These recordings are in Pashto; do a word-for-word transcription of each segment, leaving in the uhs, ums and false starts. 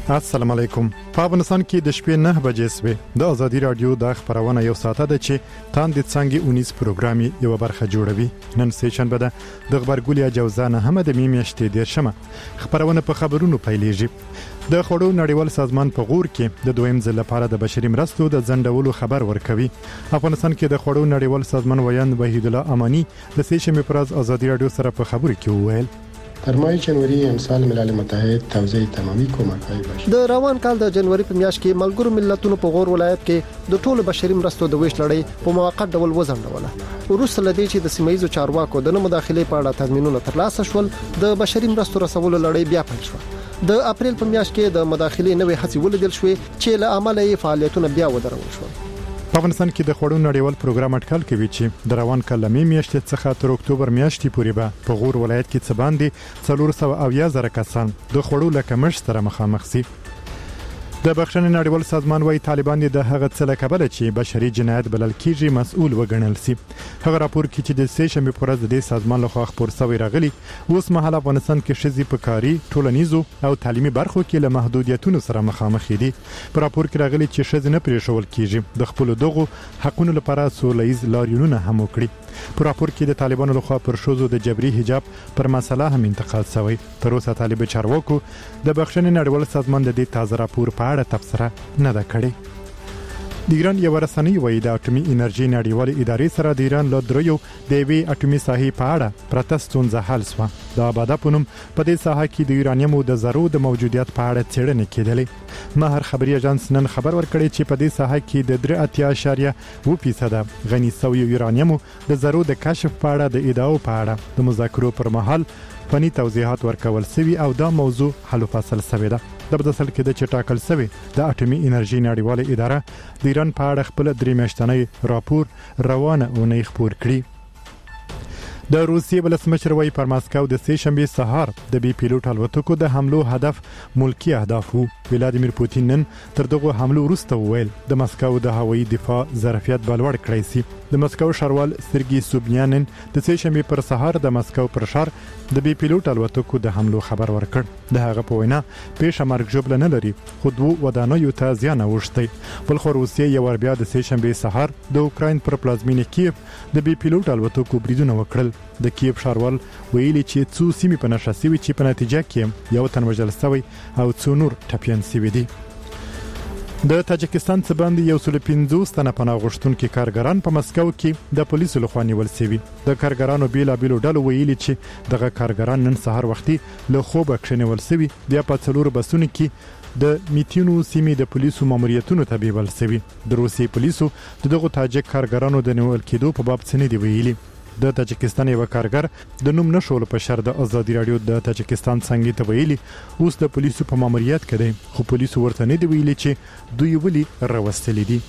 السلام علیکم. په افغانستان کې د شپې نه بجې سوي د ازادي رادیو د خبرونه یو ساعته ده چې تاند څنګه اونیس پروګرامي یو برخه جوړوي. نن سیشنبه ده د خبرګولیا جوزانه هم د میمیشتې د شمه خبرونه په خبرونو پیلېږي. د خړو نړیوال سازمان په غور کې د دویم ځل لپاره د بشري مرستو د ځنډولو خبر ورکوي. افغانستان کې د خړو نړیوال سازمان ویاند وحید الله امانی د سیشنبه پرز ازادي رادیو سره په خبرو کې وویل در ماه جنوری امسال ملل متحد توزیع تمامی کمک‌های بشری د روان کال د جنوري په میاشت کې ملګرو ملتونو په غور ولایت کې د ټولو بشري مرستو د ویش لړۍ په موقت ډول وځنډوله. وروسته لدې چې د سیمایي چارواکو د نه مداخلې په اړه تضمینونه ترلاسه شول، د بشري مرستو رسولو لړۍ بیا پیل شوه. د اپریل په میاشت کې د مداخلې نوې هڅې ولیدل شوې چې له امله یې فعالیتونه بیا ودرول شول. په افغانستان کې د خړو نړیوال پروګرام اټکل کوي چې د روان کال مې میاشتې څخه تر اکتوبر میاشتې پورې به په غور ولایت کې څه باندې څلور سوه اویا زره کسان د خړو له کمښت سره مخامخ شي. د بخښنې نړیوال سازمان وايي طالبان د هغه څه له کبله چې بشري جنایت بلل کیږي مسؤل وګڼل شي. هغه راپور کې چې د سیشنبه پر ورځ د سازمان لخوا خبر شوی راغلی اوس مهال افغانستان کې شذې په کاری ټولنیزو او تعلیمي برخو کې له محدودیتونو سره مخامخ دي. په راپور کې راغلی چې شذې نه پریښول کیږي د خپل دغه حقونو لپاره سولهییز لاریونونه هم وکړي. په راپور کې د طالبانو لخوا پر شوزو د جبري حجاب پر مسله هم انتقاد شوی. تر اوسه طالب چارواکو د بخښنې نړیوال سازمان د دې تازه راپور په اړه تبصره نه ده کړې. د ایران یو رسنۍ وایي د اټومي انرژي نړیوال ادارې سره د ایران له دریو د یوې اټومي ساحې په اړه پرته ستونزه حل شوه. د آباده په نوم په دې ساحه کې د یورانیم د ذرو د موجودیت په اړه څېړنې کېدلې. مهر خبري اژانس نن خبر ورکړی چې په دې ساحه کې د درې اتیا اعشاریه اووه فیصده غني شوی یورانیم د ذرو د کشف په اړه د ادعاو په اړه د مذاکرو پر مهال فني توضیحات ورکول شوي او دا موضوع حل فصل شوی ده. د بدسل کې د چټاکل شوی د اټومي انرژي نړیواله اداره د ایران په اړه خپل درې میاشتنی راپور روانه اونۍ خپور کړی. د روسیې ولسمشر وايي پر ماسکو د سه شنبه سهار د بي پیلوټ الوتکو د حملو هدف ملکی اهداف وو. ولادیمیر پوتین نن تر دغه حملو وروسته وویل د ماسکو د هوایي دفاع ظرفیت بلوړ کړی سي. د ماسکو شاروال سرګي سوبیانن د سه شنبه پر سهار د ماسکو پر شار د بي پیلوټ الوتکو د حملو خبر ورکړ. د هغه په وینا پیښه مرګ ژوبل نه لري خو دوه ودانیو ته زیان اوښتي. بل خو روسیې یو ور بیا د سه شنبه سهار د اوکراین پر پلازمینه کیف د بي پیلوټ الوتکو بریدونه وکړل. د کیف شاروال ویلي چې څو سیمې په نشه شوي چې په نتیجه کې یو تن وژل شوی او څو نور ټپیان شوي دي. د تاجکستان څخه باندې یو سل پنځوس تنه پناه غوښتونکي کارګران په مسکو کې د پولیسو لخوا نیول شوي. د کارګرانو بیلابیلو ډلو ویلي چې دغه کارګران نن سهار وختي له خوبه کښینول شوي بیا په څلور بسونو کې د میتینو سیمې د پولیسو ماموریتونو ته بیول شوي. د روسي پولیسو دغه تاجک کارګرانو د نیول کېدو په باب څه نه دی ویلي. د تاجکستان یو کارګر د نوم نشول په شر د ازادي رادیو د تاجکستان څنګه ته ویلي اوس د پولیسو په ماموریت کې دی خو پولیسو ورته نه دی ویلي چې دوی ولي راوستلې دي.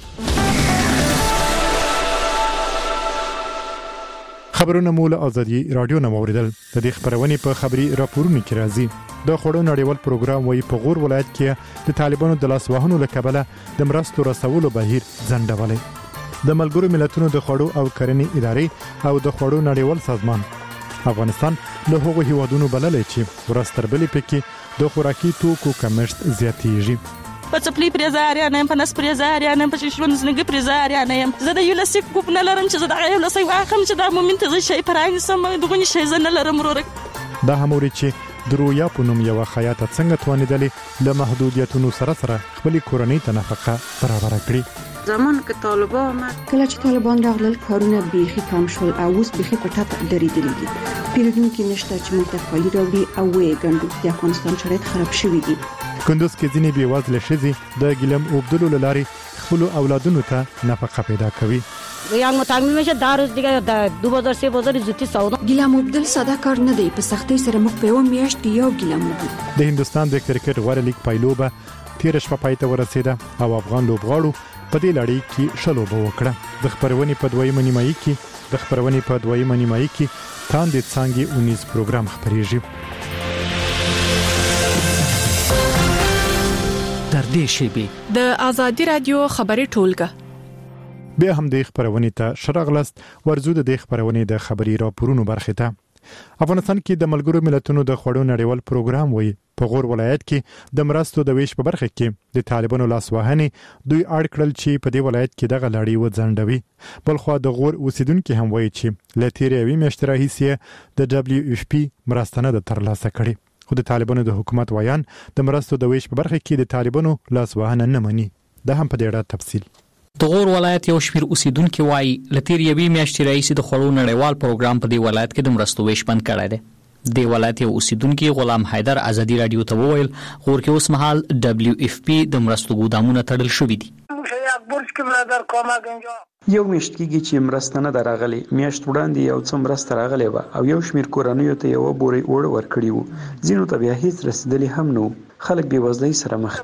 خبرونه مول ازادي رادیو نه موریدل. د دې خبرونه په خبري راپورونو کې راځي. د خړو نړیوال پروګرام وايي په غور ولایت کې د طالبانو د لاسوهنو لکبله د مرستو رسولو بهیر ځنډولې. د ملګرو ملتونو د خړو او کرنې ادارې او د خړو نړیوال سازمان افغانستان له هغو هیوادونو بللې چې ورستربلې پکې د خوراکي توکو کمښت زیاتېږي. په څپلي پریزاریا نه په نس پریزاریا نه په ششون زنګ پریزاریا نه زه د یولسیک کوپ نه لرم چې زه د یولسي واخم چې د مومنت زه شي پرانې سم دغه شي زه نه لرم ورک. دا هموري چې درویا په نوم یو خیاط څنګه توانیدلې له محدودیتونو سره سره خپل کورنۍ ته نفقه برابر کړي. زمان که طالبان آمد کله چې طالبان راغلل کارونه بیخي کم شول او اوس بیخي په ټاپ درېدلي دي. پیرودونکي نشته چې موږ ته کالي راوړي او وې ګڼو. د افغانستان شرایط خراب شوي دي. کندوز کې ځینې بېوزله ښځې د ګیلم اوبدلو له لارې خپل اولادونو ته نفقه پیدا کوي. یان متعامل میشه در روز دیگه د دو هزار سه هزار زوتی سودا. ګیلم اوبدل ساده کار نه دی. په سختۍ سره موږ په یو میاشت یو ګیلم وبو. د هندستان د کرکټ غوړه لیګ پایلوبه تیر شپه پای ته ورسېده او افغان لوبغاړو په دې لړۍ کې شلوبه وکړه. د خبرونې په دویمه نیمایي کې د خبرونې په دویمه نیمایي کې تاند څنګه اونیز پروګرام خبرېږي. در دې شیبه د ازادي رادیو خبري ټولګه بیا هم د خبرونې ته شرغلست ورزو د خبرونې د خبري راپورونو برخه ته افغانستان کې د ملګرو ملتونو د خوړو نړیوال پروګرام وایي په غور ولایت کې د مرستو د ویش په برخه کې د طالبانو لاسوهنې دوی اړ کړل چې په دې ولایت کې دغه لړۍ وځنډوي. بل خو د غور اوسیدونکو هم وایي چې له تیرې یوې میاشتې راهیسې د دبليو اف پی مرسته نه ده ترلاسه کړې. خو د طالبانو د حکومت وایان د مرستو د ویش په برخه کې د طالبانو لاسوهنه نه مني. دا هم په دې اړه تفصیل. د غور ولایت یو شمېر اوسیدونکو وایي له تیر یوې میاشتې راهیسې د خوړو نړیوال پروګرام په دې ولایت کې د مرستو ویش بند کړی دی. د ولایت یو اوسیدونکو غلام حیدر ازادي رادیو ته وویل غور کې اوس مهال دبليو اف پی د مرستو ګودامونه تړل شوي دي. یو میاشت کېږي چې مرسته نه راغلي. میاشت وړاندې یو څه مرسته راغلي و او یو شمېر کورنیو ته یو بوري وړ ورکړي وو. ځینو ته بیا هیڅ رسیدلی هم نه. خلک بې وزلۍ سره مخ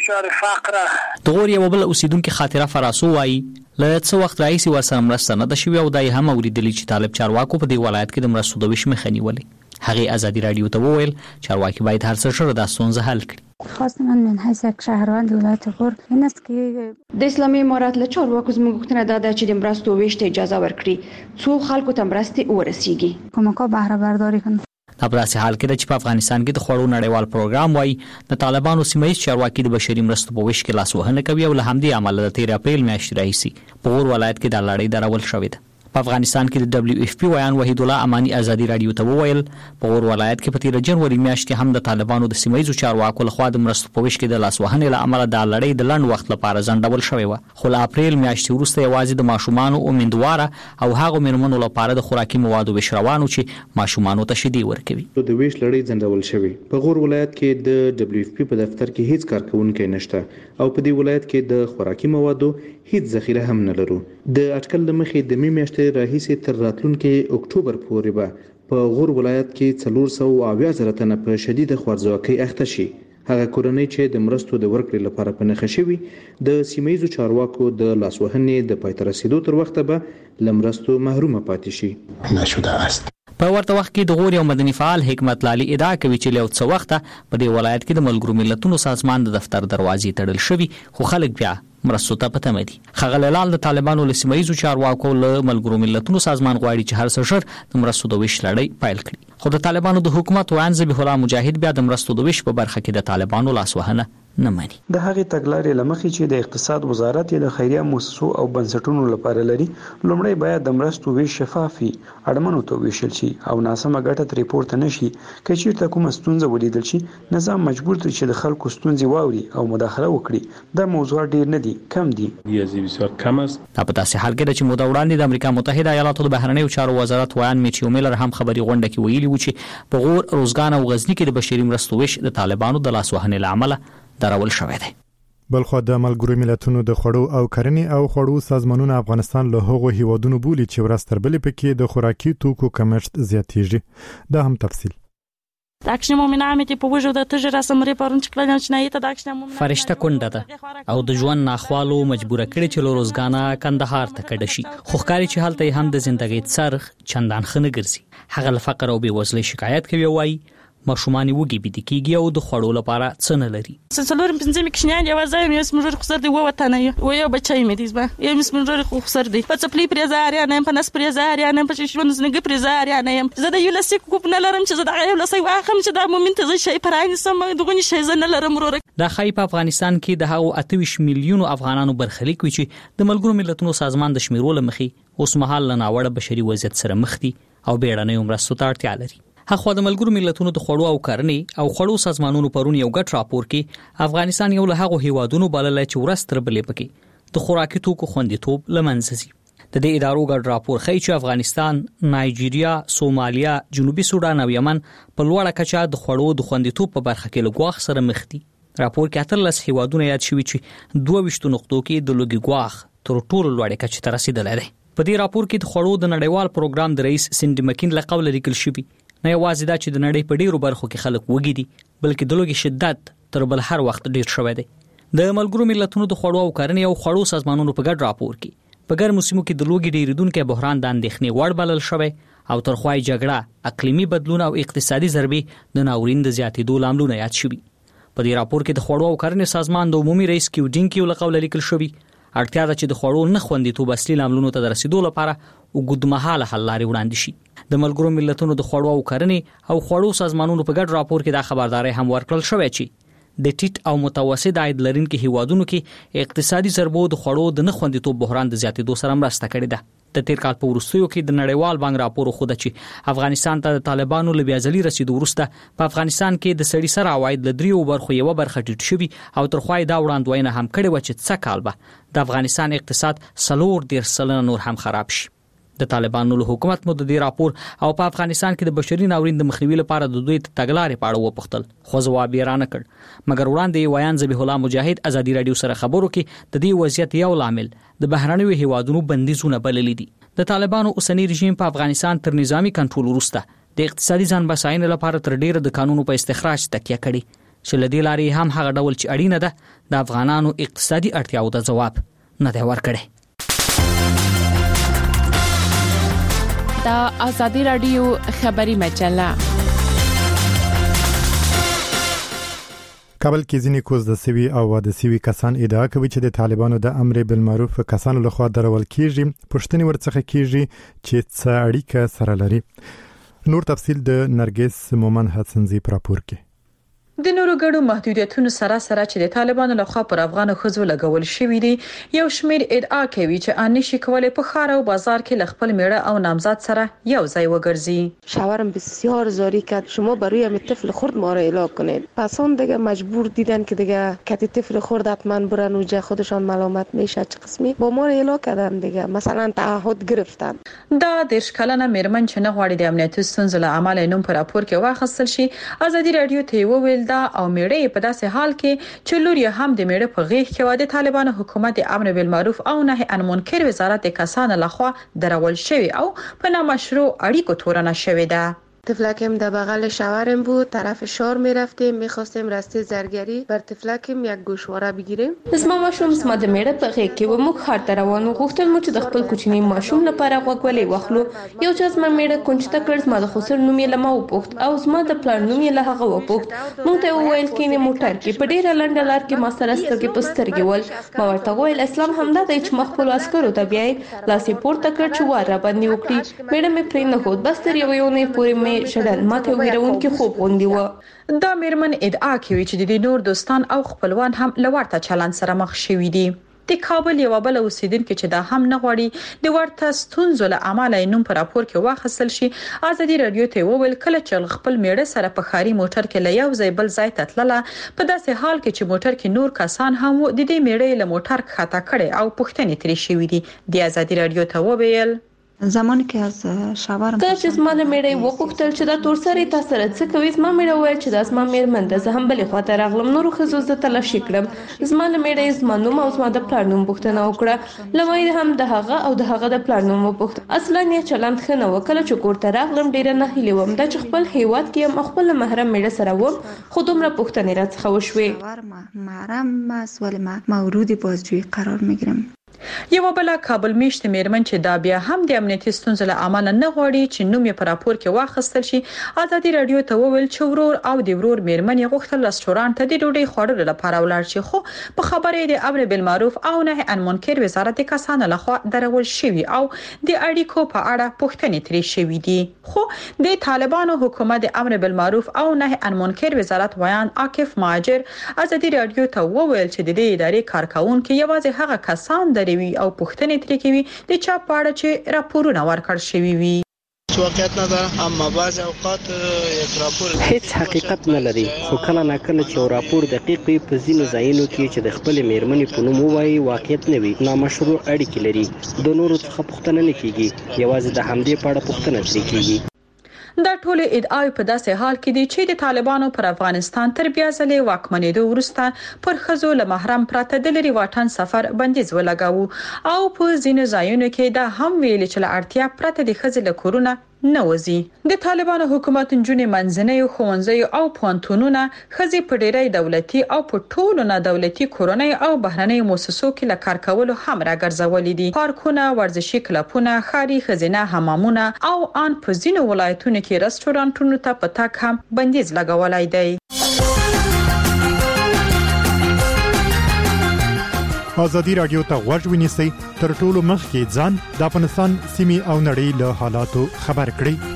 دي. د غور یو بل اوسیدونکو خاطره فراسو وایي له څه وخت راهیسې ورسره مرسته نه ده شوې او دا یې هم اورېدلي چې طالب چارواکو په دې ولایت کې د مرستو د ویش مخه نیولې. هغه ازادي رادیو ته وویل چارواکي باید هر څه شر د ستونزه حل کړي. خواست من من حیث یک شهروند ولایت غور این است که د اسلامي امارات له چارواکو زموږ غوښتنه دا ده چې د مرستو ویش ته اجازه ورکړي څو خلکو ته مرستې ورسیږي. کمک‌ها بهره برداری کنه. دا په داسې حال کې ده چې په افغانستان کې د خوړو نړیوال پروګرام وایي د طالبانو سیمه‌ییز چارواکي د بشري مرستو په ویش کې لاسوهنه کوي او له همدې امله د تیر اپریل میاشتې راهیسې په غور ولایت کې د لړۍ درول شوې ده. په افغانستان کې د دبليو اف پی ویان وحید الله امانی ازادي رادیو ته وویل په غور ولایت کې په تیر جنوري میاشت کې هم د طالبانو د سیمه‌ییزو چارواکو لخوا د مرستو په ویش کې د لاسوهنې له امله د لړۍ د لنډ وخت لپاره ځنډول شوې و. خو له اپریل میاشتې وروسته یوازې د ماشومانو او میندواره او هغو میرمنو لپاره د خوراکي موادو ویش روانو چې ماشومانو ته شیدې ورکوي. د ویش لړۍ ځنډول شوې. په غور ولایت کې د دبليو اف پی په دفتر کې هیڅ کارکونکي نشته او په دې ولایت کې د خوراکي موادو هیڅ ذخیره هم نه لرو. د اټکل د مخې د می میاشتې راهیسې تر راتلونکي اکتوبر پورې به په غور ولایت کې څلور سوه اویا زره تنه په شدیده خوارځواکۍ اخته شي. هغه کورنۍ چې د مرستو د ورکړې لپاره په نښه شوي د سیمه‌ییزو چارواکو د لاسوهنې د پای ته رسیدو تر وخته به له مرستو محرومه پاتې شي. نشده است. په ورته وخت کې د غور یو مدني فعال حکمت لالي ادعا کوي چې له څه وخته په دې ولایت کې د ملګرو ملتونو سازمان د دفتر دروازې تړل شوي خو خلک بیا مرستو ته په تمه دي. ښاغلی لال د طالبانو له سیمه‌ییزو چارواکو له ملګرو ملتونو سازمان غواړي چې هر څه شر د مرستو د ویش لړۍ پیل کړي. خو د طالبانو د حکومت ویان ذبیح الله مجاهد بیا د مرستو د ویش په برخه کې د طالبانو لاسوهنه نه مانی. د هغې تګلارې لمخې چې د اقتصاد وزارت د خیریه مؤسسو او بنسټونو لپاره لري لومړی باید د مرستو ویش شفافي اړمنو ته ویشل شي او ناسمه ګټه ترې پورته نشي. که چیرته کومه ستونزه ولیدل شي نظام مجبور دی چې د خلکو ستونزې واوري او مداخله وکړي. دا موضوع ډیر نه دي کم دي. دا په داسې حال کې ده چې موده وړاندې د امریکا متحده ایالاتو د بهرنیو چارو وزارت ویان میچیو میلر هم خبري غونډه کې ویلي و چې په غور روزګان او غزنی کې د بشري مرستو ویش د طالبانو د لاسوهنې له امله درول شوی دی. بلخو د ملګرو ملتونو د خوړو او کرنې او خوړو سازمانونو افغانستان له هغو هیوادونو بولی چې ورستربلې پکې د خوراکي توکو کمښت زیاتېږي. دا هم تفصیل. داکشنه مومنه ته په وجو د تجربه سمري پرون چې کله چې نه ته داکشنه مومنه فرشته کونډه ده او د ژوند ناخوالو مجبور کړي چې لوروزګانا کندهار ته کډه شي. خو ښکاري چې حالت هم د ژوندۍ څرخ چندان خنه ګرځي. هغه له فقر او بې وزلۍ شکایت کوي وایي ماشومان وګي بده کیږي او د خړو لپاره څه نه لري. سلسلور پنځه مکشنیان یو ځای مې اسمجور خسر دی و وطن یو یو بچای مې دیزبا یو اسمجور خسر دی په خپل پریزاریا نه په نس پریزاریا نه په شون زنګ پریزاریا نه زه د یولسیک کوپ نه لرم چې زه د یو لسای واخم چې د مومنت زه شي پرانی سم دغه شي زه نه لرم ورور. د خای په افغانستان کې د هغو اته ویشت میلیونو افغانانو برخلیک وي چې د ملګرو ملتونو سازمان د شمیرول مخې اوس مهال نه وړ بشري وضعیت سره مخ دي او بیړنۍ مرستو ته اړتیا لري. هغه د ملګرو ملتونو د خوړو او کرنې او خوړو سازمانونو پرون یو غټ راپور کې افغانستان یو له هغو هیوادونو بلل چې ورستر بلې پکې د خوراکي توکو خوندیتوب لمنځي. د دې ادارو غټ راپور ښیي چې افغانستان، نایجیریا، سومالیا، جنوبي سودان او یمن په لوړه کچه د خوړو د خوندیتوب په برخه کې له ګواښ سره مخ دي. راپور کې اتلس هیوادونه یاد شوي چې دوه ویشت نقطو کې د لوګي ګواښ تر ټولو لوړه کچه ته رسیدلی دی. په دې راپور کې د خوړو د نړیوال پروګرام د رئیس سینډي مکین له قوله لیکل شوی نه یوازې دا چې د نړۍ په ډیرو برخو کې خلک وږي دي بلکې د لوګي شدت تر بل هر وخت ډیر شوی دی. د ملګرو ملتونو د خوړو او کرنې او خوړو سازمانونو په ګډ راپور کې په ګرمو سیمو کې د لوګي ډیریدونکو بحران د اندېښنې وړ بلل شوی او ترخوای جګړه، اقلیمي بدلون او اقتصادي ضربې د ناورین د زیاتېدو لاملونه یاد شوي. په دې راپور کې د خوړو او کرنې سازمان د عمومي رئیس کیوډینکیو له قوله لیکل شوی اړتیا ده چې د خوړو نه خوندیتوب اصلي لاملونو ته د رسیدو لپاره اوږدمهاله حل لارې وړاندې شي. د ملګرو ملتونو د خوړو او کرنې او خوړو سازمانونو په ګډ راپور کې دا خبرداري هم ورکړل شوې چې د ټیټ او متوسط عاید لرونکو هیوادونو کې اقتصادي ضربو د خوړو د نه خوندیتوب بحران د زیاتېدو سره مرسته کړې ده. د تیر کال په وروستیو کې د نړیوال بانک راپور خوده چې افغانستان ته د طالبانو له بیازلي رسیدو وروسته په افغانستان کې د سړي سره عواید له دریو برخو یو برخه ټیټ شوی او تر خوای دا وړاندوینه هم کړې و چې څه کال به د افغانستان اقتصاد سلور ډیر سلنه نور هم خراب شي. د طالبانو له حکومت مو د دې راپور او په افغانستان کې د بشري ناورین د مخنیوي لپاره د دوی تګلارې په اړه وپوښتل، خو ځواب یې رانه کړ. مګر وړاندې ویان ذبیح الله مجاهد ازادي رادیو سره خبرو کې د دې وضعیت یو لامل د بهرنیو هیوادونو بندیزونه بللي دي. د طالبانو اوسنی رژیم په افغانستان تر نظامی کنټرول وروسته د اقتصادي ځان بساینې لپاره تر ډیره د قانونو په استخراج تکیه کړې چې لدې لارې هم هغه ډول چې اړینه ده د افغانانو اقتصادي اړتیاو ته ځواب نه دی ورکړی. دا آزادی رادیو خبری مجله. کابل کې ځینې کوز د سوي او واده سوي کسان ادعا کوي چې د طالبانو د امر بالمعروف کسانو لخوا درول کیږي، پښتني ورڅخه کیږي چې څه اړیکه سره لري. نور تفصیل د نرګس مومن حسنزي پر راپور کې. د نورو ګډو محدودیتونو سره سره چې د طالبانو لخوا پر افغان خزو لګول شوی دی، یو شمیر ادعا کوي چې ان نشي کولای په خار او بازار کې لخپل میړه او نامزد سره یو ځای وګرځي. شوهرم بسیار زاری کرد شما برای هم طفل خرد ما را اعلام کنید. پس اون دیگه مجبور دیدن که دیگه کتی طفل خرد حتما برن اونجا خودشان ملامت میشه چه قسمی با ما را اعلام کردن دیگه، مثلا تعهد گرفتن. دا دیرش کلنه میرمن چې نه غواړي د امنیتي ستونزو له امله نوم په راپور کې واخیستل شي، ازادي رادیو ته وویل دا او میړه په داسې حال کې چې لور یې هم د میړه په غیږ کې و د طالبانو حکومت امر بالمعروف او نهي عن منکر وزارت کسانو لخوا درول شوی او په نامشروع اړیکو تورنه شوی ده. طفلکم در بغل شوهرم بود، طرف شار میرفتیم، میخواستیم راسته زرگری بر طفلکم یک گوشواره بگیریم. زما ماشوم زما د میړه په غیږ کې و، موږ ښار ته روانو، غوښتل مو چې د خپل کوچني ماشوم لپاره غوږوالۍ واخلو. یو چا زما میړه کونج ته کړ، زما د خسر نوم یې له ما وپوښت او زما د پلار نوم یې له هغه وپوښت. موږ ته وویل کینې موټر کې په ډیره لنډه لار کې ما سره سترګې په سترګې ول. ما ورته وویل اسلام همدا دی چې ما خپل عسکرو ته بیاي، لاس یې پورته کړ چې وار را باندې وکړي. میړه مې پرې نه ښود، بس تر یوې اونۍ پورې شدل ماته ویرونکي خوب غوندي و. دا میرمن ادعا کوي چې د نور دوستان او خپلوان هم لورته چلند سره مخ شوي دي. د کابل یو بل اوسیدونکو چې دا هم نه غواړي د ورته ستونزو له امله نوم په راپور کې واخیستل شي، ازادي رادیو ته وویل کله چې خپل میړه سره په خاري موټر کې له یو ځای بل ځای ته تلله، په داسې حال کې چې موټر کې نور کسان هم د دې میړه له موټر ښکته کړي او پوښتنې ترې شوې دي. د ازادي رادیو ته وویل زمانی که از شوهرم تا چې زما له میړه وغوښتل چې دا تور سره تا سره څه کوي، زما میړه وویل چې دا زما میرمن ده، زه هم بلې خواته راغلم، نورو ښځو زه تلاشي کړم. زما له میړه زما نوم او زما د پلار نوم پوښتنه وکړه، له ما یې هم د هغه او د هغه د پلار نوم وپوښت. اصلا یې چلند ښه نه و. کله چې کور ته راغلم ډیره ناهیلې وم، دا چې خپل هیواد کې هم خپل محرم میړه سره وم، خو دومره پوښتنې راڅخه وشوې. محرم است ولی مورد بازجویی قرار میگیرم. یو بل کابل میشت میرمن چې دا بیا هم د امنیتي ستونزو له امله نه غواړي چې نوم یې په راپور کې واخیستل شي، ازادي رادیو ته وویل چې ورور او د ورور میرمن یې غوښتل رستورانت ته د ډوډۍ خوړلو لپاره ولاړ شي، خو په خبرې د امر بالمعروف او نهي عن منکر وزارت کسانو لخوا درول شوی او د اړیکو په اړه پوښتنې ترې شوې دي. خو د طالبانو حکومت د امر بالمعروف او نهي عن منکر وزارت ویان عاکف ماجر ازادي رادیو ته وویل چې د دې ادارې کارکونکو یوازې هغه کسان دري او پوښتنې ترې کوي د چا پاړه چې راپورونه ورکړ شوی وي. واقعیت نداره، اما بعض اوقات یک راپور هیڅ حقیقت نه لري، خو کله نه کله چې یو راپور دقیق وي په ځینو ځایونو کې چې د خپل میرمنې په نوم وایي واقعیت نه وي، نامشروع اړیکې لري، د نورو څخه پوښتنه نه کیږي، یوازې د همدې په اړه پوښتنه ترې کیږي. دا ټول ادعای په داسې حال کې دي چې د طالبانو پر افغانستان تر بیا ځلې واکمنېدو وروسته پر خزو له محرم پراته د لري واټن سفر بندیز ولګاوه او په ځینو ځایونو کې دا هم ویل چې له اړتیا پرته د خزې له کورونه نه وځي. د طالبانو حکومت نجونې منځنۍ ښوونځي او پوهنتونونه خزې په ډېری دولتي او په ټولو نه دولتي کورنۍ او بهرنۍ مؤسسو کې له کار کولو هم راګرځولې دي. پارکونه، ورزشي کلبونه، ښاري ښځینه حمامونه او ان په ځینو ولایتونو کې رستورانټونو ته په تګ هم بندیز لګولای دی. ازادي رادیو ته غوږ ونیسئ تر ټولو مخکې ځان د افغانستان سیمې او نړۍ له حالاتو خبر کړئ.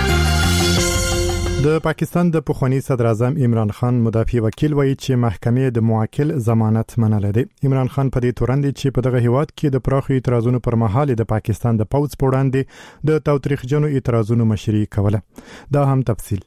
د پاکستان د پخوانی صدر اعظم عمران خان مدافع وکیل وایي چې محکمې د موکل ضمانت منلې ده. عمران خان په دې تورن دي چې په دغه هیواد کې د پراخو اعتراضونو پر مهال د پاکستان د پوځ په وړاندې د تاوتریخجنو اعتراضونو مشري کوله. دا هم تفصیل.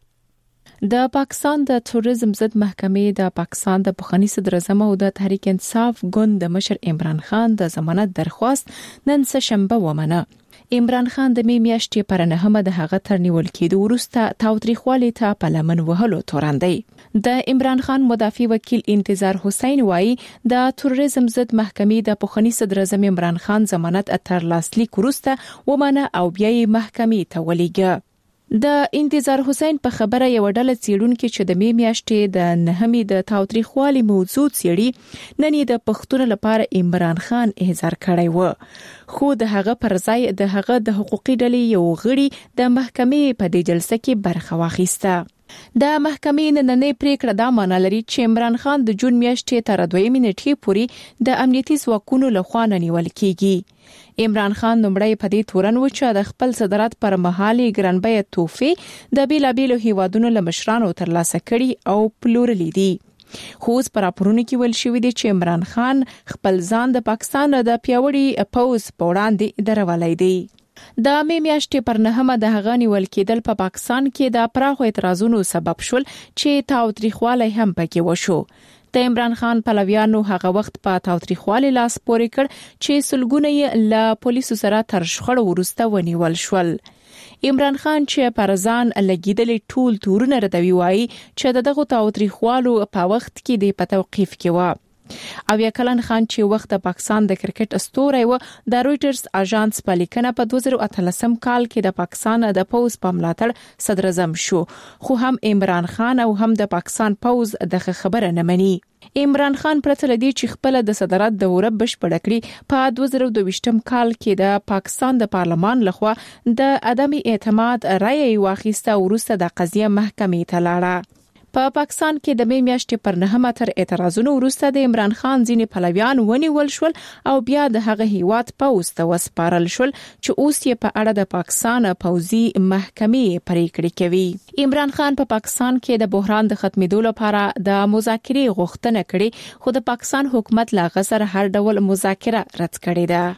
د پاکستان د توریزم ضد محکمې د پاکستان د پخوانی صدر اعظم او د تحریک انصاف ګوند د مشر عمران خان د ضمانت درخواست نن سه شنبه ومنه. عمران خان د می میاشتې پر نهمه د هغه تر نیول کېدو وروسته تاوتریخوالي ته په لمن وهلو توراندي. د عمران خان مدافع وکیل انتظار حسین وایي د توریزم ضد محکمې د پخوانی صدر اعظم عمران خان ضمانت اتر لاسلیک وروسته ومنه او بیا یې محکمې ته ولېږه. د انتظار حسین په خبره یو ډله څېړونکو چې د می میاشتې د نهمې د تاوتریخوالي موضوع څېړي نن یې د پښتون لپاره عمران خان احضار کړی و، خو د هغه پر ځای د هغه د حقوقي ډلې یو غړي د محکمې په دې جلسه کې برخه واخیسته. د محکمې نننۍ پریکړه دا معنی لري چې عمران خان د جون میاشتې تر دویمې نیټې پورې د امنیتي ځواکونو لخوا نیول کیږي. عمران خان نومړی په دې تورن و چې د خپل صدارت پر مهال ګرانبیه توفې د بیلابیلو هیوادونو له مشرانو ترلاسه کړي او پلورلي دي. خو اوس پر راپورونو کې ویل شوی دی چې عمران خان خپل ځان د پاکستان د پیاوړي پوځ په وړاندې درولای دی. د می میاشتې پر نهمه د هغه نیول کېدل په پاکستان کې د پراخو اعتراضونو سبب شول چې تاوتریخوالی هم پکې وشو. د عمران خان پلویانو هغه وخت په تاوتریخوالي لاس پورې کړ چې سلګونه یې له پولیسو سره تر شخړو وروسته ونیول شول. عمران خان چې پر ځان لګیدلې ټول تورونه ردوي وایي چې دغه تاوتریخوالو په وخت کې د په توقیف کې و. او یا کلن خان چې وخت د پاکستان د کرکټ استوری و د رويټرز اژانس په لیکنه په دوه زره اتلسم کال کې د پاکستان د پوز په ملاتړ صدر اعظم شو، خو هم عمران خان او هم د پاکستان پوز دغه خبره نه مني. عمران خان پرته لدی چې خپل د صدارت دوره بشپړه کړي په دوه زره دوه کال کې د پاکستان د پارلمان لخوا د عدم اعتماد رایه واخیسته وروسته د قضیه محکمې ته لاړه. په پا پاکستان کې د می میاشتې پر نهمه تر اعتراضونو وروسته د عمران خان ځینې پلویان ونیول شول او بیا د هغه هیواد پوز ته وسپارل شول چې اوس یې په اړه د پاکستان پوځي محکمې پریکړې کوي. عمران خان په پا پاکستان کې د بحران د ختمېدو لپاره د مذاکرې غوښتنه کړې، خو د پاکستان حکومت لا غسر هر ډول مذاکره رد کړې ده.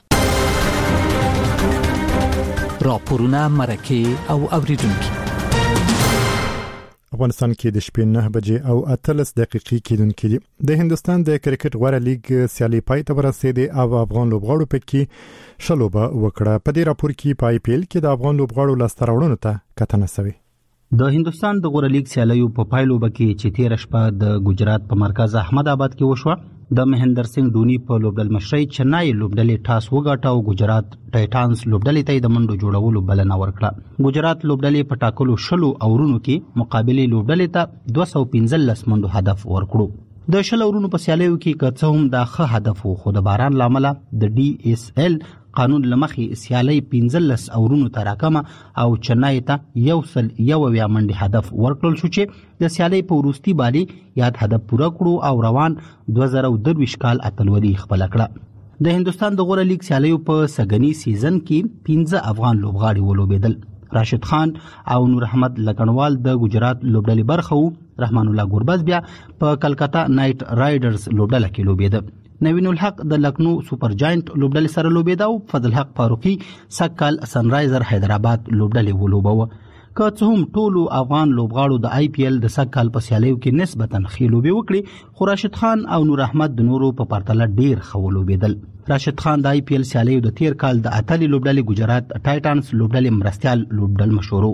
راپورونه مرکه او اوریدونکو. افغانستان کې د شپې نه بجې او اتلس دقیقې کېدونکې دي. د هندستان د کرکټ غوړه لیګ سیالي پای ته ورسېده او افغان لوبغاړو پکې شلوبه وکړه. په دې راپور کې په آی پی ایل کې د افغان لوبغاړو لاسته راوړنو ته کتنه شوې. د هندستان د غوړه لیګ سیالیو په پایلو بکې چې تیر شپه د ګجرات په مرکز احمد آباد کې وشوه، د مهندر سنگ دونی په لوبډل مشرۍ چنای لوبډلې ټاس وګاټه او ګجرات ټایټانز لوبډلې ته د منډو جوړولو بلنه ورکړه. ګجرات لوبډلې په ټاکلو شلو اورونو کې مقابله لوبډلې ته دوه سوه پنځلس منډو هدف ورکړو. د شل اورونو په سیالیو کې که څه هم دا ښه هدف وو، خو د باران لامل د ډي اس ال قانون لمخې سیالي پنځلس اورونو ته راکمه او چنای ته یو سل یو ویا منډي هدف ورکړل شو چې د سیالي په وروستي بالي یاد هدف پوره کړو او روان دوه زره درویشت کال اتلولي خپل کړه. د هندستان د غوړه لیګ سیالیو په سګنی سیزن کې پنځه افغان لوبغاړي ولوبېدل. راشد خان او نور احمد لکنوال د ګجرات لوبډلې برخه وو. رحمان الله ګوربز بیا په کلکتا نایټ رایډرز لوبډله کې لوبېده. نوین الحق د لکنو سپر جاینټ لوبډلې سره لوبېده او فضل حق فاروقي سکل سنرایزر حیدرآباد لوبډلې ولوبوه. که څه هم ټولو افغان لوبغاړو د آی پی ایل د سکل په سیالیو کې نسبتاً ښې لوبې وکړې، خو راشد خان او نور احمد د نورو په پرتله ډیر ښه ولوبېدل. راشد خان د آی پی ایل سیالیو د تیر کال د اتلې لوبډلې ګجرات ټایټانز لوبډلې مرستیال لوبډل مشورو.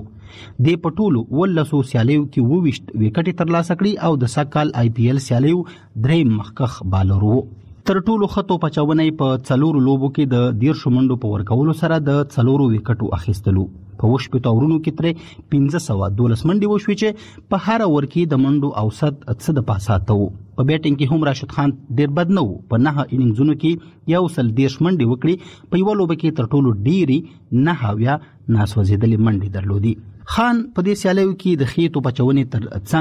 د پټولو ولسو سیالیو کې وویشت وکټې ترلاسه کړي او د سکل آی پی ایل سیالیو درې مخکخ بالر وو. تر ټولو خطو پچاونې په څلورو لوبو کې د دیرشو منډو په ورکولو سره د څلورو وکټو اخیستلو. په وشپې تورونو کې ترې پنځه سوه دولس منډې وشوې چې په هر اور کې د منډو اوسط څه د پاساته وو. په بیټینګ کې هم راشد خان ډیر بد نه وو. په نهه اننګزونو کې یو سل دیرش منډې وکړي. په یوه لوبه کې تر ټولو ډیرې نهه اویا ناسوځېدلې منډې درلودي. خان په دې سیالیو کې د خېټو پچونې تر څنګ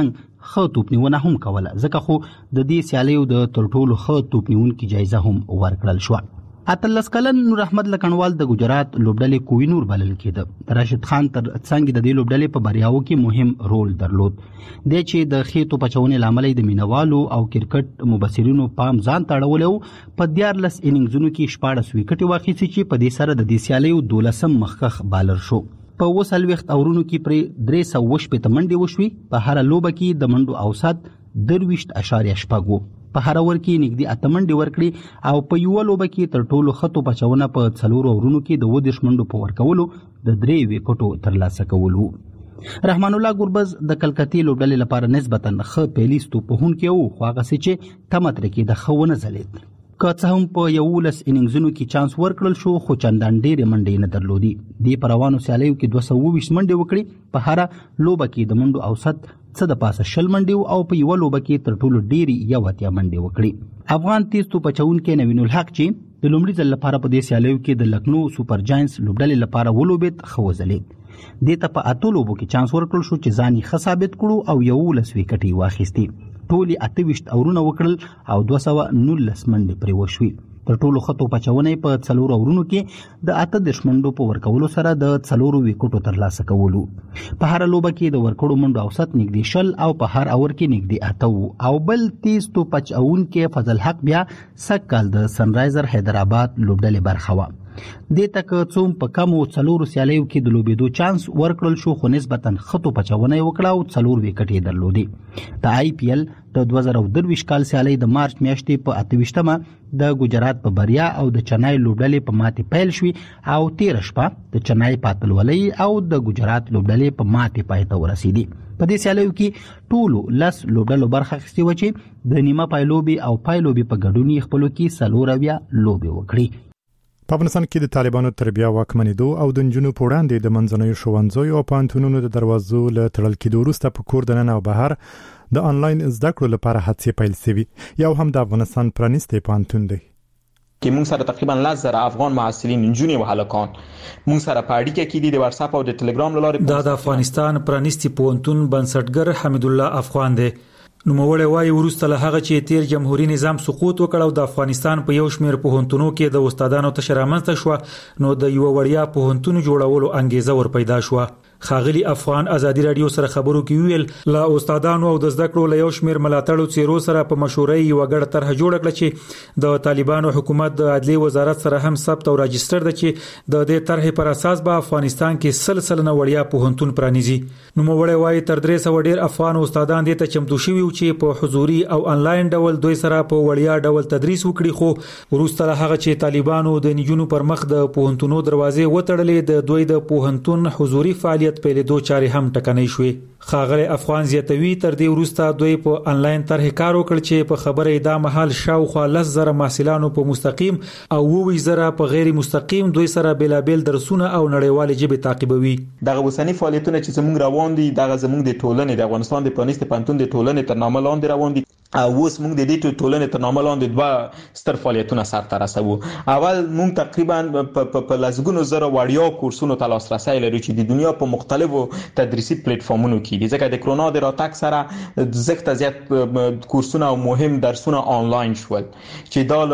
ښه توپنیونه هم کوله، ځکه خو د دې سیالیو د تر ټولو ښه توپنیونکي جایزه هم ورکړل شوه. اتلس کلن نور احمد لکنوال د ګجرات لوبډلې کوی نور بلل کېده. راشد خان تر څنګ د دې لوبډلې په بریاو کې مهم رول درلود. د چې د خېټو پچونې لامل د مینوالو او کرکټ مبصرینو پام ځان تړولو په دیارلس اننګزونو کې شپاړس وکټې واخیستې چې په دې سره د دې سیالیو دولسم مخکخ بالر شو. په وسل وخت اورونو کې پر درې سوه وشپېته منډې وشوي. په هر لوبه کې د منډو اوسط درویشت اشاریه شپږ وو. په هر اور کې نږدې اته منډې ورکړي او په یو لوبه کې تر ټولو خطو پچونه په څلورو اورونو کې د ودیش منډو په ورکولو د درې وکټو ترلاسه کولو. رحمان الله ګربز د کلکتې لوبډلې لپاره نسبتا ښه پیلیستو په هون کې وو، خو هغه چې تمتر کې د خونه زلید. که څه هم په یولس اننګزونو کې چانس ورکړل شو، خو چندان ډېرې منډې نه درلودي. دې په روانو سیالیو کې دوه سوه اوویشت منډې وکړي. په هره لوبه کې د منډو اوسط څه د پاسه شل منډې او په یو لوبه کې تر ټولو ډېرې یو اتیا منډې وکړي. افغان تیز توپ اچوونکی نوین الحق چې د لومړي ځل لپاره په دې سیالیو کې د لکنو سوپر جاینټس لوبډلې لپاره ولوبېد، ښه وځلېد. دې ته په اتو لوبو کې چانس ورکړل شو چې ځان یې ښه ثابت کړو او یولس وکټې واخیستې. ټول اته ویشت اورونه وکړل او دوه سوه نولس منډې پرې وشوي. تر ټولو ښه توپ اچونې په څلورو اورونو کې د اته دېرش منډو په ورکولو سره د څلورو وکټو ترلاسه کولو. په هره لوبه کې د ورکړو منډو اوسط نږدې شل او په هر اور کې نږدې اته وو. او بل تیز توپ اچونکی فضل حق بیا سږ کال د سنرایزر حیدرآباد لوبډلې برخه وه. دې ته که څوم په کمو څلورو سیالیو کې د لوبېدو چانس ورکړل شو، خو نسبتا ښه توپ اچونه یې وکړه او څلور وکټې درلودې. د آی پی ایل د دوه زره درویشت کال سیالۍ د مارچ میاشتې په اته ویشتمه د ګجرات په بریا او د چنای لوبډلې په ماتې پیل شوي او تېره شپه د چنای په اتلولۍ او د ګجرات لوبډلې په ماتې پای ته ورسېدې. په دې سیالیو کې ټولو لس لوبډلو برخه اخیستې وه چې د نیمه پای لوبې او پای لوبې په ګډون یې خپلو کې څلور اویا لوبې وکړي. په افغانستان کې د طالبانو تر بیا واکمنېدو او د نجونو په وړاندې د منځنیو ښوونځیو او پوهنتونونو د دروازو له تړل کېدو وروسته په کور دننه او بهر د آنلاین زده کړو لپاره هڅې پیل شوي. یو هم د افغانستان پرانیستی پوهنتون دی که موږ سره تقریبا لس زره افغان محصلین نجونې او هلکان موږ سره په اړیکه کې دي د واتس اپ او د ټلګرام له لارې. دا د افغانستان پرانیستی پوهنتون بنسټګر حمید الله افغان دی. نوموړی وایي وروسته له هغه چې تیر جمهوریت نظام سقوط وکړ او د افغانستان په یو شمېر پوهنتونونو کې د استادانو تشه رامنځته شوه، نو د یو وړیا پوهنتون جوړولو انګیزه ور پیدا شوه. ښاغلي افغان ازادي رادیو سره خبرو کې ویل له استادانو او د زده کړو له یو شمېر ملاتړو څیرو سره په مشورې یوه ګډه طرحه جوړه کړه چې د طالبانو حکومت د عدلیې وزارت سره هم ثبت او راجستر ده چې د دې طرحې پر اساس به افغانستان کې سل سلنه وړیا پوهنتون پرانیزي. نوموړی وایي تر درې سوه ډېر افغان استادان دې ته چمتو شوي وو چې په حضوري او انلاین ډول دوی سره په وړیا ډول تدریس وکړي، خو وروسته له هغه چې طالبانو د نجونو پر مخ د پوهنتونو دروازې وتړلې، د دوی د پوهنتون حضوري فعالیت پیلېدو چارې هم ټکنۍ شوې. ښاغلی افغان زیاتوي تر دې وروسته دوی په انلاین طرحې کار وکړ چې په خبره یې دا مهال شاوخوا لس زره محصلانو په مستقیم او اووه زره په غیر مستقیم دوی سره بېلابېل درسونه او نړیوالې ژبې تعقیبوي. دغه اوسني فعالیتونه چې زموږ روان دي دغه زموږ د ټولنې د افغانستان د پرانیستي پوهنتون د ټولنې تر نامه لاندې روان دي. اوس موږ د دې ټولنې تر نامه لاندې دوه ستر فعالیتونه سرته رسوو. اول موږ تقریبا په لسګونو زره وړیا کورسونو ته لاسرسی لرو چې د دنیا په مختلفو تدریسي پلیټفارمونو کې دي، ځکه د کرونا د راتګ سره زښته زیات کورسونه او مهم درسونه آنلاین شول چې دا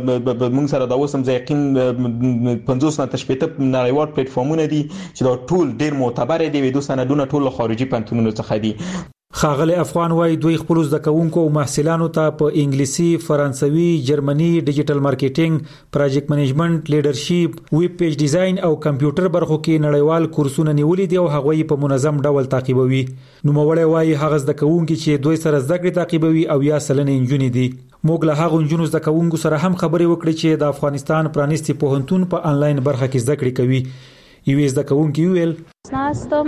موږ سره دا اوس هم زه یقین پنځوس نه تر شپېته نړیوال پلیټفارمونه دي چې دا ټول ډېر معتبر دي. دوی سندونه ټول خارجي پوهنتونونو څخه دي. ښاغلی افغان وایي دوی خپلو زده کوونکو او محصلانو ته په انګلیسي، فرانسوي، جرمني، ډیجیټل مارکیټینګ، پروجیکټ منیجمنت، لیډرشپ، ویب پیج ډیزاین او کمپیوټر برخو کې نړیوال کورسونه نیولي دي او هغوی په منظم ډول تعقیبوي. نوموړی وایي هغه زده کوونکي چې دوی سره زده کړې تعقیبوي او یا سلنې نجونې دي. موږ له هغو نجونو زده کوونکو سره هم خبرې وکړې چې د افغانستان پرانیستي پوهنتون په انلاین برخه کې زده کړې کوي. یوې زده کوونکي وویل ناستم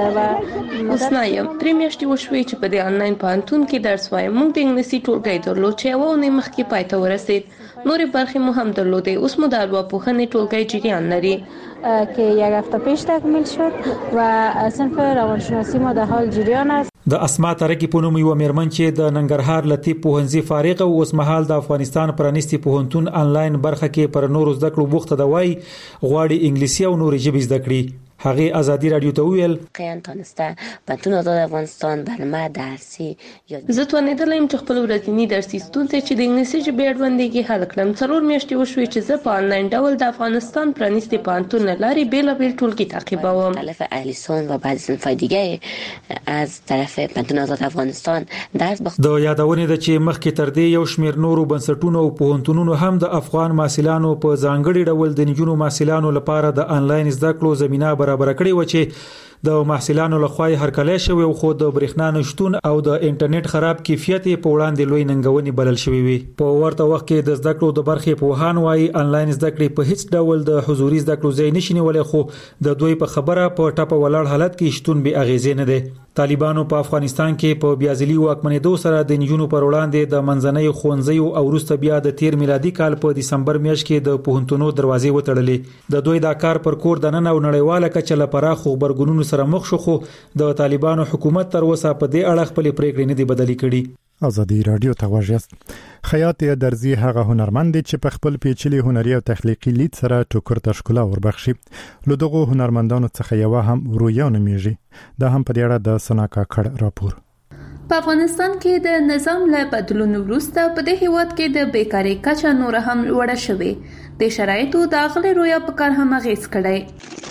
اوس نه یم درې میاشتې وشوې چې په دې انلاین پوهنتون کې درس وایم. موږ د انګلیسي ټولګی درلود چې یوه اونۍ مخکې پای ته ورسید. نورې برخې مو هم درلودې. اوس مو د ارواپوهنې ټولګی جریان لري که یک هفته پیش تکمیل شد و صنف روانشناسی ما در حال جریان است. د اسما ترکی په نوم یو میرمن چې د ننګرهار لطیف پوهنځي فارغ او اوس مهال د افغانستان پرانیستي پوهنتون انلاین برخه کې پر نورو زده کړو بوخته دی، وایي غواړي انګلیسي او نورې ژبې زده کړي. هغه ازادي رادیو ته ویل قیان تونسته پنتون آزاد افغانستان بر ما درسي زه توانیدلم چې خپل ورځنی درسي ستونزې چې د انګلیسي ژبې اړوندېږي حل کړم. څلور میاشتې وشوې چې زه په آنلاین ډول د افغانستان پرانیستي پوهنتون له لارې بېلابېل ټولګي تعقیبوم. مختلف اهلیسون و بعض صنف‌های دیگه از طرف پوهنتون آزاد افغانستان درس بخ د یادونه ده چې مخکې تر دې یو شمېر نورو بنسټونو او پوهنتونونو هم د افغان محصلانو په ځانګړي ډول د نجونو محصلانو لپاره د آنلاین زده کړو زمينه برابر کړې و چې د محصلانو لخوا هرکلی شوی او خو د برېښنا نشټون او د انټرنیټ خراب کیفیت په وړاندې لوی ننګونې بلل شوی وي. په ورته وخت کې د زده کړو د برخې په وهان وايي آنلاین زده کړې په هیڅ ډول د حضوري زده کړو ځای نشي نیولای، خو د دوی په خبره په ټاپه ولاړ حالت کې شتون به اغیزې نه دي. طالبانو په افغانستان کې په بیازلي واکمنېدو سره د نجونو پر وړاندې د منځنۍ ښوونځیو او وروسته بیا د تیر میلادي کال په دسمبر میاشت کې د پوهنتونونو دروازې وتړلې. د دوی دا کار پر کور د نن او نړیواله کچه لپاره خو خبرګونونو سره مخ شو، خو د طالبانو حکومت تر اوسه په دې اړه خپل پریکړې نه دي بدلې کړي. ازادي رادیو ته واجست خیاط درزي هغه هنرمند چې په خپل پیچلي هنري او تخلیقي لید سره ټوکر ته ښکلا وربخشي. له دغه هنرمندانو څخه یو هم رویا نومیږي. دا هم په دې اړه د سناکا کړ راپور. په افغانستان کې د نظام له بدلون وروسته په دې هیواد کې د بیکاری کچه نور هم لوړه شوې. د شرایطو د اغلې رویا په کار هم اغیز کړی.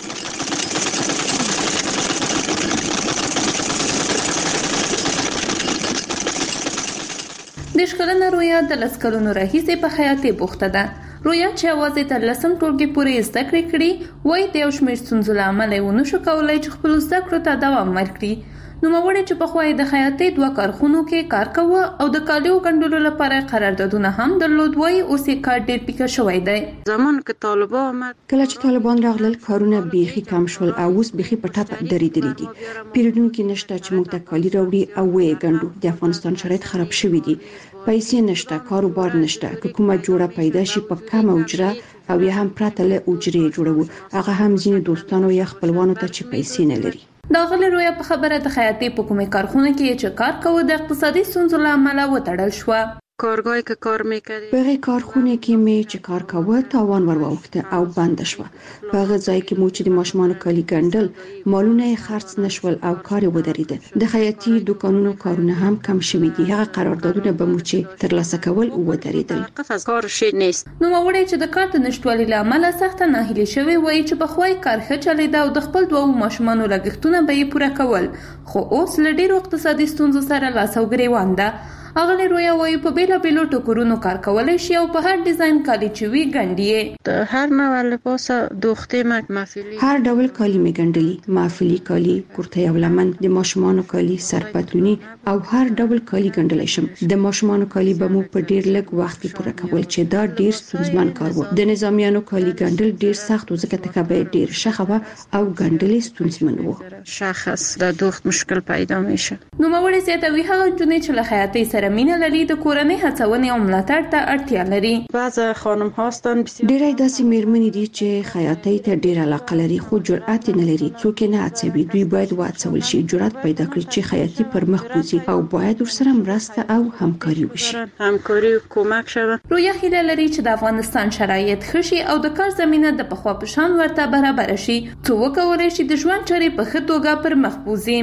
د شکلنه رویا د لسکلونو راهیسې په خیاطۍ بوخته ده. رویا چې اوازې تر لسم ټولګي پورې زده کړې کړي وای د یو شمېر ستونزو له امله یې ونه شو کولی چې خپلو زده کړو ته دوام ورکړي. نوموړی چې پخوا یې د خیاطۍ دوه کارخونو کې کار کوه او د کالیو ګنډلو لپاره قراردادونه هم درلود، وایي اوس یې کار ډېر پیکه شوی دی. زمان که طالبان آمد کله چې طالبان راغلل کارونه بیخي کم شول او اوس بیخي په ټاپه درېدلي دي. پیرودونکي نشته چې موږ ته کالي راوړي او ویې ګنډو. د افغانستان شرایط خراب شوي دي، پیسې نشته، کاروبار نشته. که کومه جوړه پیدا شي په کمه اجره او یا هم پرته له اجرې جوړو، هغه هم ځینې دوستانو یا خپلوانو ته چې پیسې نه لري. د غلې رویا په خبره د خیاطۍ په کومې کارخونه کې چې کار کوي د اقتصادي ستونزو له امله وتړل شو. کارگاهی که کار میکردی په کارخونه کې می چې کار کوه تاوان ور واوښته او بند شو. په هغه ځای کې مو چې د ماشومان کالي ګنډل مالونه خرڅ نشول او کار ودرېده. د خیاطۍ دکانونو کارونه هم کم شوي دي. هغه قراردادونه به مو چې ترلاسه کول ودرېدل. قفز کار شي نیست. نو وړي چې د کار د نشټوالي له امله سخت ناهیلي شوی وایي چې په خوای کار ښه چلیدا او د خپل دوه ماشومان لګښتونه به یې پوره کول، خو اوس له ډېرو اقتصادي ستونزو سره لاس او ګریوان ده. اغلی رویا وایي په بیلا بیلو ټوکرونو کار کولای شي او په هر ډیزاین کالی چې وی ګنډي. د هر نوع لباس دوخته محفلی هر ډول کالی می ګنډلي، محفلی کالی، کورته او لمن، د ماشومانو کالی، سرپتلونی او هر ډول کالی ګنډلای شم. د ماشومانو کالی به مو په ډیر لږ وخت کې پوره کول چې دا ډیر ستونزمن کار و. د نظامیانو کالی ګنډل ډیر سخت و ځکه تکبه ډیر شخه او ګنډل ستونزمن و. شخص د دوخت مشکل پیدا میشه. نو موري زیاتوي هغه جنې چې له حیاتي سره مینه لري د کورنۍ هڅونې او ملاتړ ته اړتیا لري. بعض خانم هاستن ډېرې داسې میرمنې دي چې خیاطۍ ته ډېر علاقه لري خو جرأت نه لري. څوک نه هڅوي. دوی باید وهڅول شي، جرأت پیدا کړي چې خیاطۍ پر مخ بوزي او باید ورسره مرسته او همکاري وشي. همکاري کومک شوه. رویا هیله لري چې د افغانستان شرایط ښه شي او د کار زمينه د پخوا په شان ورته برابر شي، څو وکولای شي د ژوند چارې په ښه توګه پر مخ بوزي.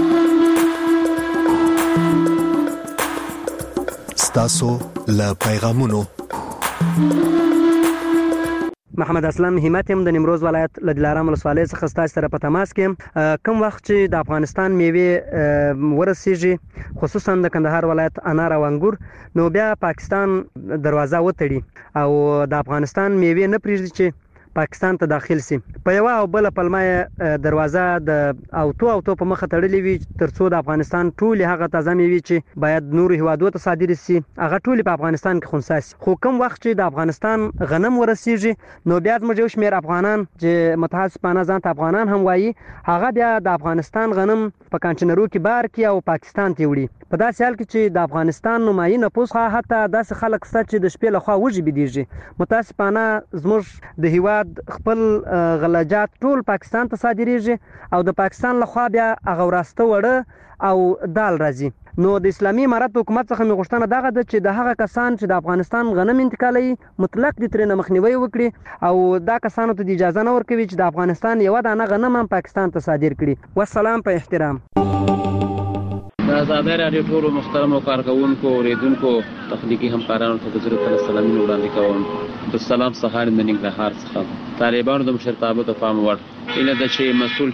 تاسو له پیغامونو محمد اسلام همت هم د نیمروز ولایت له دلارام ولسوالۍ څخه ستاسو سره په تماس کې کوم وخت چې د افغانستان میوه ورسیږي خصوصا د کندهار ولایت انار او انګور نو بیا پاکستان دروازه وتړي او د افغانستان میوه نه پریږدي چې پاکستان ته داخل سي. په یو او بل پلمه دروازه د اوتو اوتو په مخه تړلې وي ترڅو د افغانستان ټول هغه تازه میوه چې باید نور هوادو ته صادر سي هغه ټول په افغانستان کې خنثی. خو کوم وخت چې د افغانستان غنم ورسیږي نو بیا موږ یو شمېر افغانان چې متحسبانه ځان ته افغانان هم وایي هغه بیا د افغانستان غنم په کانټینرو کې بار کې او پاکستان ته وړي. په داسې حال کې چې د افغانستان نمایي نفوس خو حتی داسې خلک شته چې د شپې لخوا وږي بيدیږي. متاسفانه زموږ د هیواد خپل غلاجات ټول پاکستان ته صادریږي او د پاکستان لخوا بیا هغه وراسته وړه او دال راځي. نو د اسلامي امارت حکومت څخه مې غوښتنه دغه ده چې د هغه کسان چې د افغانستان غنم انتقالوي مطلق د ترې مخنیوي وکړي او دا کسانو ته د اجازه نه ورکوي چې د افغانستان یو دانه غنم هم پاکستان ته صادر کړي. والسلام په احترام. د آزادۍ راډیو ټولو محترمو کارکوونکو اوریدونکو تخنیکي همکارانو ته د زړه تله سلامونه وړاندې کوم. د سلام سهار د ننګرهار څخه طالبانو د مشرتابه د پام وړ اله د چې مسؤل